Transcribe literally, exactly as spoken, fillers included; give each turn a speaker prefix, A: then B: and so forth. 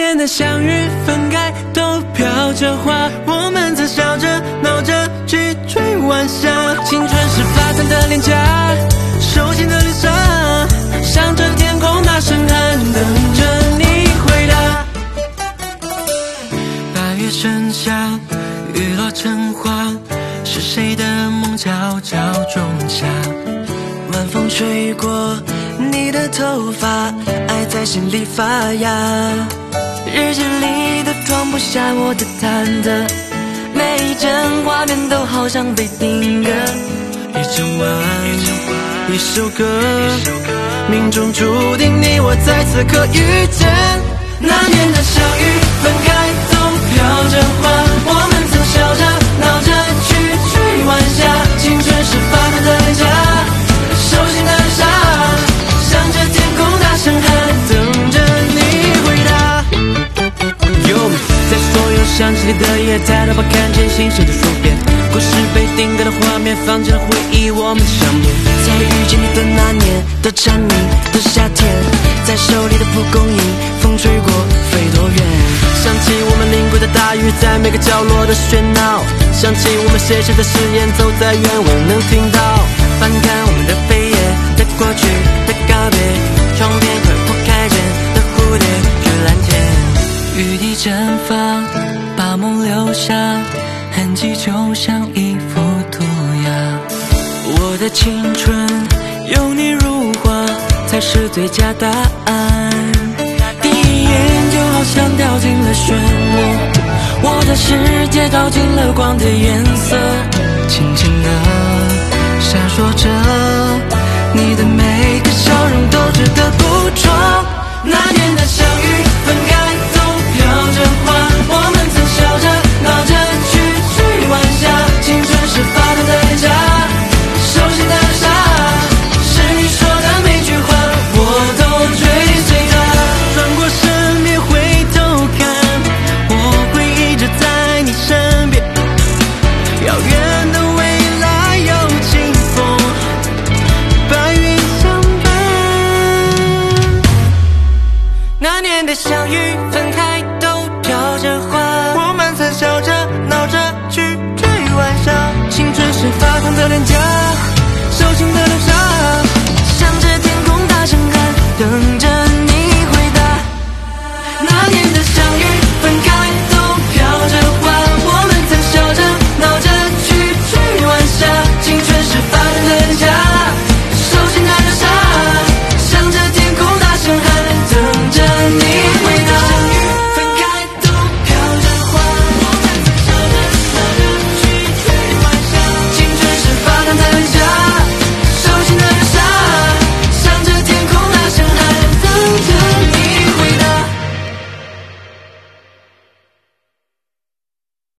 A: 年的相遇分开都飘着花，我们曾笑着闹着去追晚霞，青春是发烫的脸颊，手心的脸上，向着天空大声喊，等着你回答。八月盛夏，雨落成花，是谁的梦悄悄种下？晚风吹过你的头发，爱在心里发芽。日记里都装不下我的忐忑，每一帧画面都好像被定格。一整晚，一首歌，命中注定你我在此刻遇见。那年的相遇分开都飘着花，我们曾笑着闹着去追晚霞，青春是发烫的脸颊，手心的沙，向着天空大声喊，等着你回答。有你在所有想起你的夜，抬头吧看见新鲜的书页，故事被定格的画面，放进了回忆我们的相面。在遇见你的那年的蝉鸣的夏天，在手里的蒲公英，风吹过飞多远。想起我们淋过的大雨，在每个角落的喧闹，想起我们写下的誓言，走在远未能听到。翻看我们的飞页，在过去的告别，窗边快破开间的蝴蝶去拦截。雨滴绽放，把梦留下，痕迹就像一幅涂鸦。我的青春有你如花，才是最佳答案。第一眼就好像掉进了漩涡，我的世界照进了光的颜色，轻轻地闪烁着，你的每个笑容都值得捕捉。那年的相遇分开都飘着花，我们曾笑着闹着去追晚霞，青春是发烫的脸颊，手心的沙，是你说的每句话我都追随它。转过身别回头看，我会一直在你身边，遥远的未来有清风，白云相伴。那年的相遇分开都飘着花，我们曾笑着闹着去追晚霞，青春是发烫的脸颊，手心的流沙，